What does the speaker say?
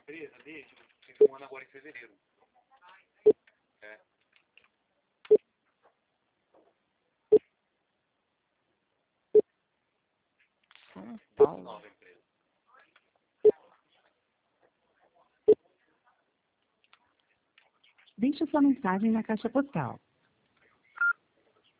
empresa desde um ano agora em fevereiro. É. São Paulo. Nova empresa. Deixe sua mensagem na caixa postal